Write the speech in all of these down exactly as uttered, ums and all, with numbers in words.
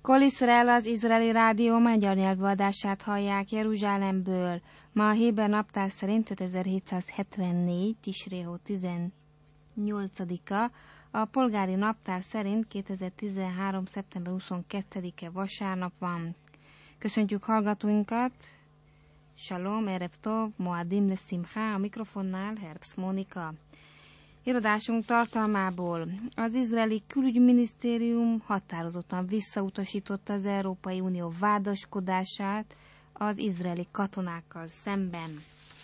Kol Iszrael, az izraeli rádió magyar nyelvű adását hallják Jeruzsálemből. Ma a héber naptár szerint ötezer-hétszázhetvennégy, Tisréhó tizennyolcadika, a polgári naptár szerint kétezer-tizenhárom. szeptember huszonkettedike vasárnap van. Köszöntjük hallgatóinkat! Shalom, Erev Tov, Moadim Leszimcha, a mikrofonnál Herbsz Mónika. Irodásunk tartalmából: az izraeli külügyminisztérium határozottan visszautasította az Európai Unió vádaskodását az izraeli katonákkal szemben.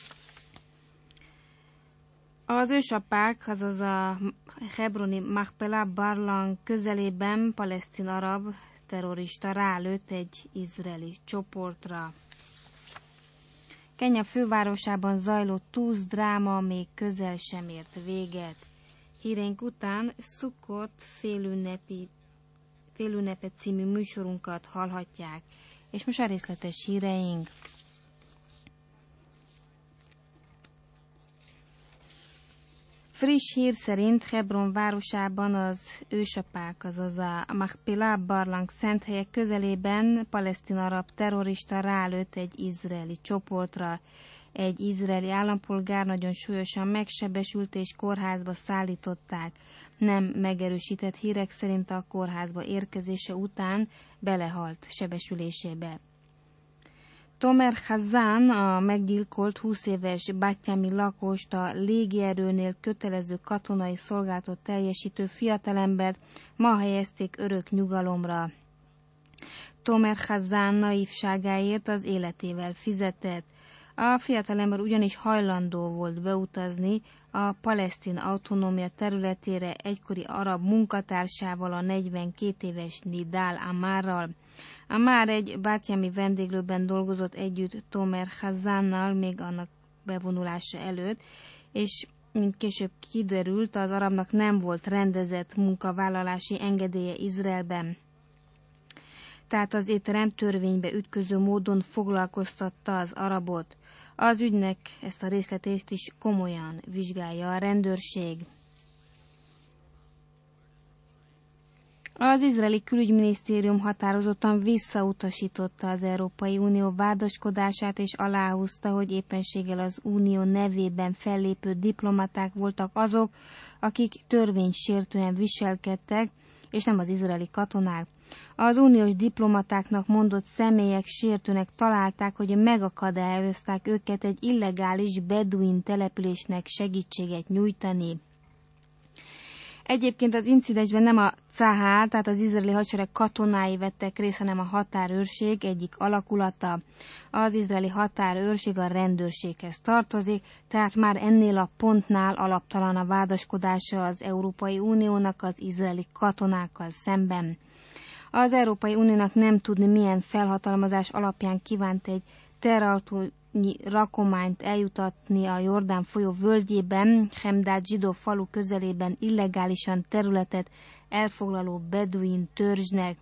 Az ősapák, azaz a hebroni Machpelah barlang közelében palesztin arab terrorista rálőtt egy izraeli csoportra. Kenya fővárosában zajló tűzdráma még közel sem ért véget. Híreink után Szukkot félünnepi, félünnepe című műsorunkat hallhatják. És most a részletes híreink. Friss hír szerint Hebron városában az ősapák, azaz a Machpelah barlang szenthelyek közelében palesztin arab terrorista rálőtt egy izraeli csoportra. Egy izraeli állampolgár nagyon súlyosan megsebesült és kórházba szállították. Nem megerősített hírek szerint a kórházba érkezése után belehalt sebesülésébe. Tomer Hazan, a meggyilkolt húsz éves bátyámi lakost, a légierőnél kötelező katonai szolgálatot teljesítő fiatalembert ma helyezték örök nyugalomra. Tomer Hazan naívságáért az életével fizetett. A fiatalember ugyanis hajlandó volt beutazni a palesztin autonómia területére egykori arab munkatársával, a negyvenkét éves Nidal Amarral. Amar egy bátyámi vendéglőben dolgozott együtt Tomer Hazannal még annak bevonulása előtt, és mint később kiderült, az arabnak nem volt rendezett munkavállalási engedélye Izraelben. Tehát az étterem törvénybe ütköző módon foglalkoztatta az arabot. Az ügynek ezt a részletét is komolyan vizsgálja a rendőrség. Az izraeli külügyminisztérium határozottan visszautasította az Európai Unió vádaskodását, és aláhúzta, hogy éppenséggel az Unió nevében fellépő diplomaták voltak azok, akik törvénysértően viselkedtek, és nem az izraeli katonák. Az uniós diplomatáknak mondott személyek sértőnek találták, hogy megakadályozták őket egy illegális beduin településnek segítséget nyújtani. Egyébként az incidensben nem a Cahál, tehát az izraeli hadsereg katonái vettek részt, hanem a határőrség egyik alakulata. Az izraeli határőrség a rendőrséghez tartozik, tehát már ennél a pontnál alaptalan a vádaskodása az Európai Uniónak az izraeli katonákkal szemben. Az Európai Uniónak nem tudni, milyen felhatalmazás alapján kívánt egy terrorautónyi rakományt eljutatni a Jordán folyó völgyében, Hemdát zsidó falu közelében illegálisan területet elfoglaló beduin törzsnek.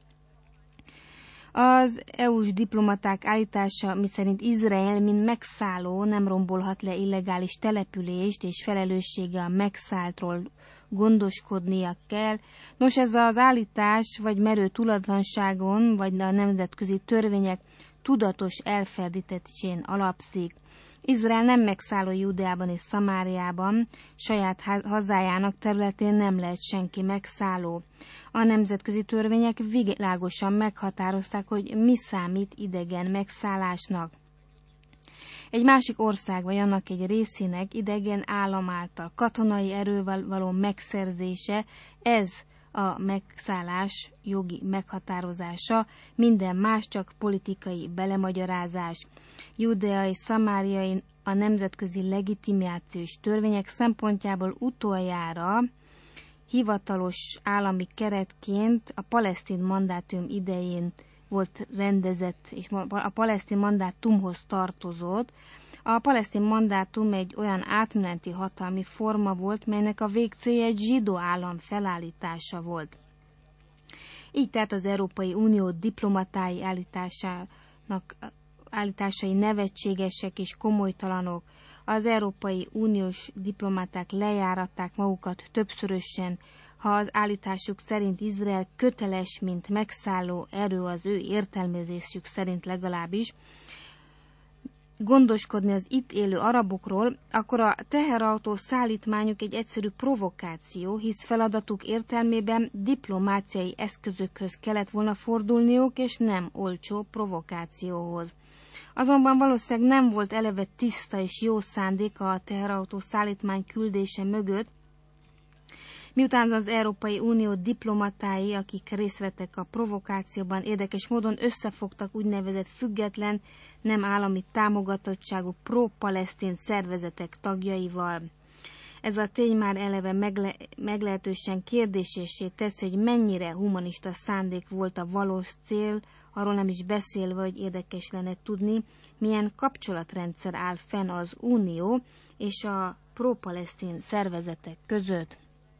Az é u-s diplomaták állítása, miszerint Izrael, mint megszálló, nem rombolhat le illegális települést, és felelőssége a megszálltról gondoskodnia kell. Nos, ez az állítás vagy merő tudatlanságon, vagy a nemzetközi törvények tudatos elferdítésén alapszik. Izrael nem megszálló Júdeában és Szamáriában, saját hazájának területén nem lehet senki megszálló. A nemzetközi törvények világosan meghatározták, hogy mi számít idegen megszállásnak. Egy másik ország vagy annak egy részének idegen állam által katonai erővel való megszerzése, ez a megszállás jogi meghatározása, minden más csak politikai belemagyarázás. Judea és Szamáriai a nemzetközi legitimációs törvények szempontjából utoljára hivatalos állami keretként a palesztin mandátum idején volt rendezett, és a palesztin mandátumhoz tartozott. A palesztin mandátum egy olyan átmeneti hatalmi forma volt, melynek a végcélja egy zsidó állam felállítása volt. Így tehát az Európai Unió diplomatái állításának, állításai nevetségesek és komolytalanok. Az Európai Uniós diplomaták lejáratták magukat többszörösen ha az állításuk szerint Izrael köteles, mint megszálló erő az ő értelmezésük szerint legalábbis, gondoskodni az itt élő arabokról, akkor a teherautó szállítmányuk egy egyszerű provokáció, hisz feladatuk értelmében diplomáciai eszközökhöz kellett volna fordulniuk, és nem olcsó provokációhoz. Azonban valószínűleg nem volt eleve tiszta és jó szándéka a teherautó szállítmány küldése mögött, miután az Európai Unió diplomatái, akik részt vettek a provokációban, érdekes módon összefogtak úgynevezett független, nem állami támogatottságú pro-palesztin szervezetek tagjaival. Ez a tény már eleve megle- meglehetősen kérdésessé teszi, hogy mennyire humanista szándék volt a valós cél, arról nem is beszélve, hogy érdekes lenne tudni, milyen kapcsolatrendszer áll fenn az Unió és a pro-palesztin szervezetek között.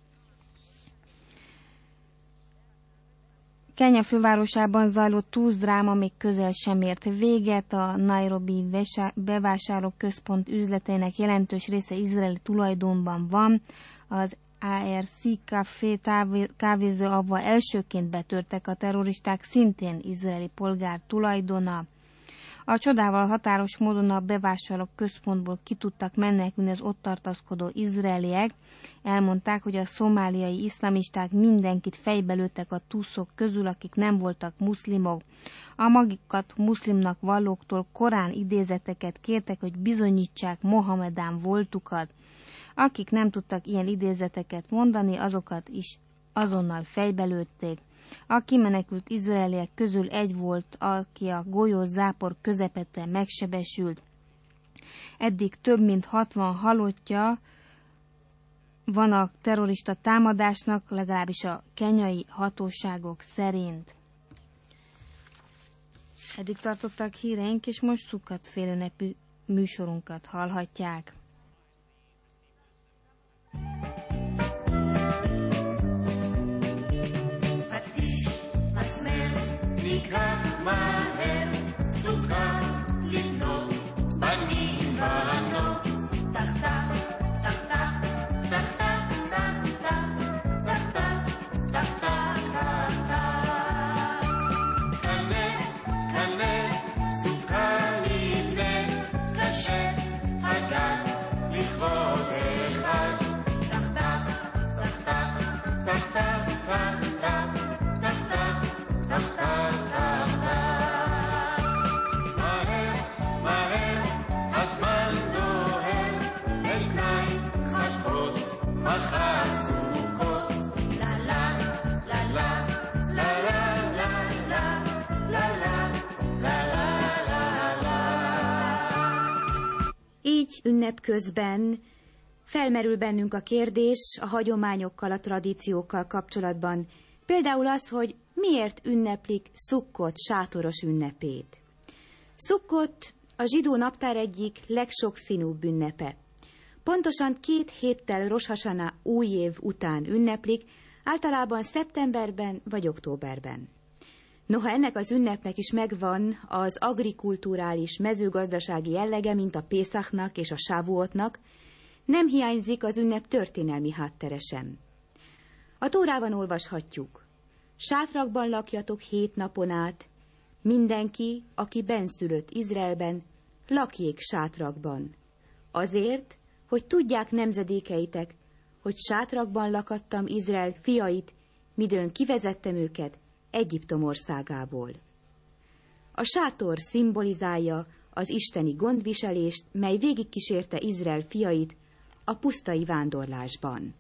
Kenya fővárosában zajló tűzdráma még közel sem ért véget, a Nairobi bevásárlóközpont üzleteinek jelentős része izraeli tulajdonban van, az á er cé Café kávézó, ahova elsőként betörtek a terroristák, szintén izraeli polgár tulajdona. A csodával határos módon a bevásárlók központból ki tudtak menekülni az ott tartózkodó izraeliek. Elmondták, hogy a szomáliai iszlamisták mindenkit fejbe lőttek a túszok közül, akik nem voltak muszlimok. A magukat muszlimnak vallóktól korán idézeteket kértek, hogy bizonyítsák Mohamedán voltukat. Akik nem tudtak ilyen idézeteket mondani, azokat is azonnal fejbe lőtték. A kimenekült izraeliek közül egy volt, aki a golyó zápor közepette megsebesült. Eddig több mint hatvan halottja van a terrorista támadásnak, legalábbis a kenyai hatóságok szerint. Eddig tartottak híreink, és most Szukkat félőnepű műsorunkat hallhatják. ניקח מהר סוכה לבנות בנים בנות תחתך תחתך תחתך תחתך תחתך תחתך תחתך קנה קנה סוכה לבנה קשה הגן לכבוד אחד תחתך תחתך תחתך תחתך תחתך Így ünnep közben felmerül bennünk a kérdés a hagyományokkal, a tradíciókkal kapcsolatban. Például az, hogy miért ünneplik Szukkot sátoros ünnepét. Szukkot a zsidó naptár egyik legsokszínűbb ünnepe. Pontosan két héttel Rosh Hashanah új év után ünneplik, általában szeptemberben vagy októberben. Noha ennek az ünnepnek is megvan az agrikulturális, mezőgazdasági jellege, mint a Pészachnak és a Sávuotnak, nem hiányzik az ünnep történelmi háttere sem. A Tórában olvashatjuk: sátrakban lakjatok hét napon át, mindenki, aki benszülött Izraelben, lakjék sátrakban. Azért, hogy tudják nemzedékeitek, hogy sátrakban lakattam Izrael fiait, midőn kivezettem őket Egyiptom országából. A sátor szimbolizálja az isteni gondviselést, mely végigkísérte Izrael fiait a pusztai vándorlásban.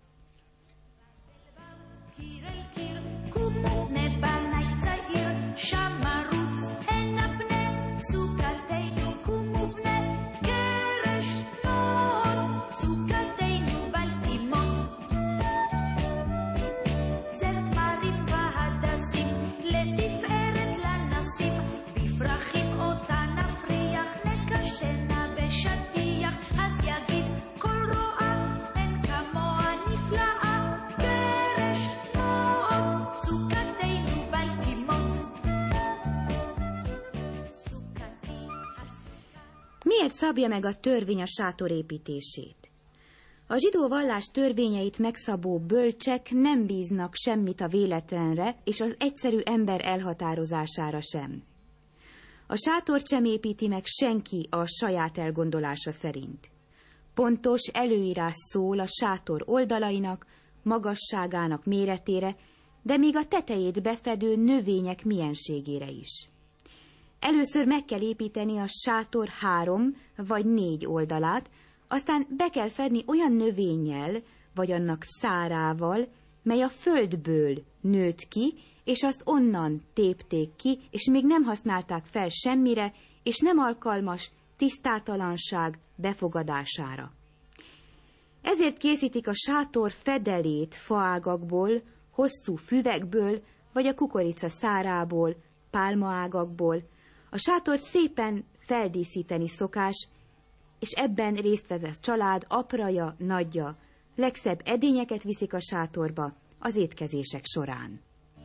Miért szabja meg a törvény a sátor építését? A zsidó vallás törvényeit megszabó bölcsek nem bíznak semmit a véletlenre és az egyszerű ember elhatározására sem. A sátort sem építi meg senki a saját elgondolása szerint. Pontos előírás szól a sátor oldalainak, magasságának méretére, de még a tetejét befedő növények mienségére is. Először meg kell építeni a sátor három vagy négy oldalát, aztán be kell fedni olyan növényel, vagy annak szárával, mely a földből nőtt ki, és azt onnan tépték ki, és még nem használták fel semmire, és nem alkalmas tisztátalanság befogadására. Ezért készítik a sátor fedelét faágakból, hosszú füvekből, vagy a kukorica szárából, pálmaágakból. A sátort szépen feldíszíteni szokás, és ebben részt vesz a család apraja, nagyja. Legszebb edényeket viszik a sátorba az étkezések során.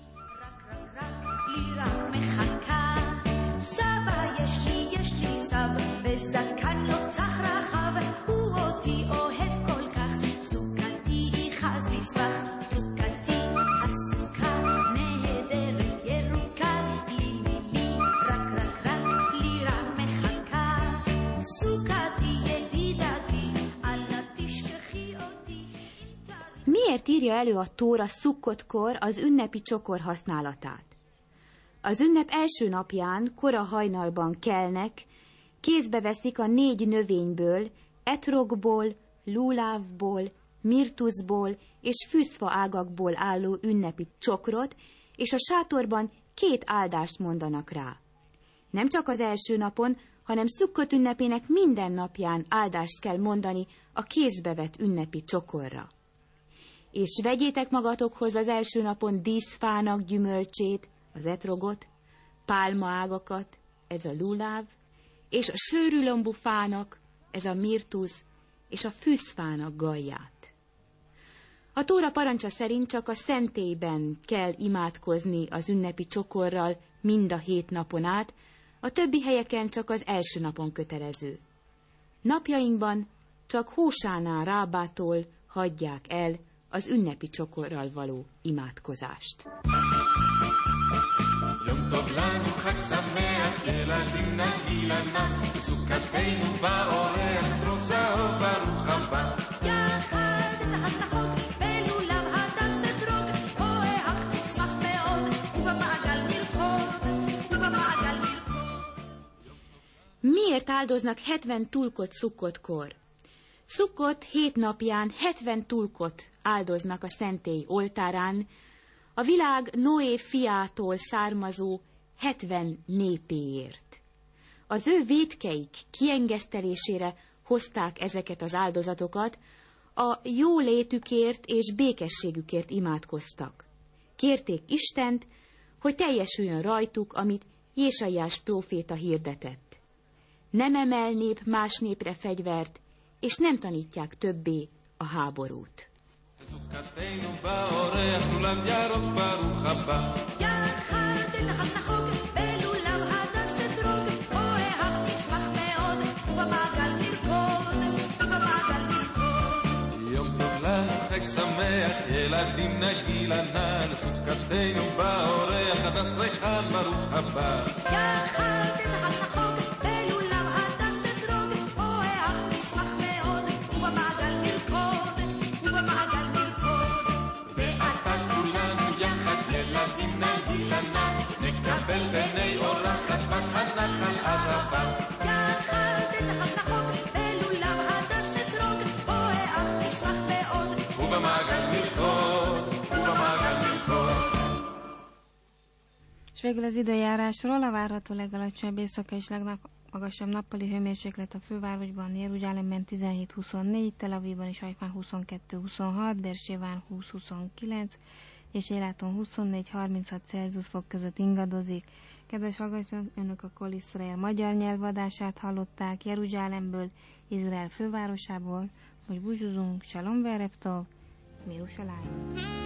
Miért írja elő a Tóra Szukkotkor az ünnepi csokor használatát? Az ünnep első napján, kora hajnalban kelnek, kézbe veszik a négy növényből, etrogból, lulávból, mirtuszból és fűzfa ágakból álló ünnepi csokrot, és a sátorban két áldást mondanak rá. Nem csak az első napon, hanem Szukkot ünnepének minden napján áldást kell mondani a kézbe vett ünnepi csokorra. És vegyétek magatokhoz az első napon díszfának gyümölcsét, az etrogot, pálmaágakat, ez a luláv, és a sőrűlombú fának, ez a mirtusz, és a fűzfának gajját. A Tóra parancsa szerint csak a szentélyben kell imádkozni az ünnepi csokorral mind a hét napon át, a többi helyeken csak az első napon kötelező. Napjainkban csak Hósánál Rábától hagyják el az ünnepi csokorral való imádkozást. יום טוב לנו, חג שמח, ילדים נגילה נע, בסוכתנו באורח, דרוך זהוב ברוך הבא. יחד תחת החוק, בלולב הדס אתרוג, אוהך תשמח מאוד, ובמעגל נרקוד, ובמעגל נרקוד. Miért áldoznak hetven tulkot Szukkotkor? Szukkot hét napján hetven tulkot áldoznak a szentély oltárán, a világ Noé fiától származó hetven népéért. Az ő vétkeik kiengesztelésére hozták ezeket az áldozatokat, a jólétükért és békességükért imádkoztak. Kérték Istent, hogy teljesüljön rajtuk, amit Jésaiás próféta hirdetett. Nem emel nép más népre fegyvert, és nem tanítják többé a háborút. בסוכתנו באורח, לולב ירוק ברוך הבא. יחד תלחם נחוג, בלולב הדס אתרוג, אוהך תשמח מאוד, ובמעגל נרקוד, ובמעגל נרקוד. יום טוב לנו, חג שמח, ילדים נגילה נע, לסוכתנו באורח, הדס ריחן ברוך הבא. יחד תלחם נחוג, בלולב הדס אתרוג, אוהך תשמח מאוד, ובמעגל נרקוד, ובמעגל נרקוד. נקבל בני אורחת בנחל ערבה. יחד תלחם נחוג, בלולב הדס אתרוג, אוהך תשמח מאוד, ובמעגל נרקוד, ובמעגל נרקוד. És végül az időjárásról: a várható legalacsonyabb éjszaka és legmagasabb nappali hőmérséklet a fővárosban, Jeruzsálemben tizenhét huszonnégy, Tel Avivban és Hajfán huszonkettő huszonhat, Bérsébán húsz huszonkilenc, és Éláton huszonnégy harminchat Celsius fok között ingadozik. Kedves hallgatók, önök a Kol Iszrael magyar nyelvadását hallották Jeruzsálemből, Izrael fővárosából, hogy búcsúzunk, Shalom ve'erev tov, Mirushalayim.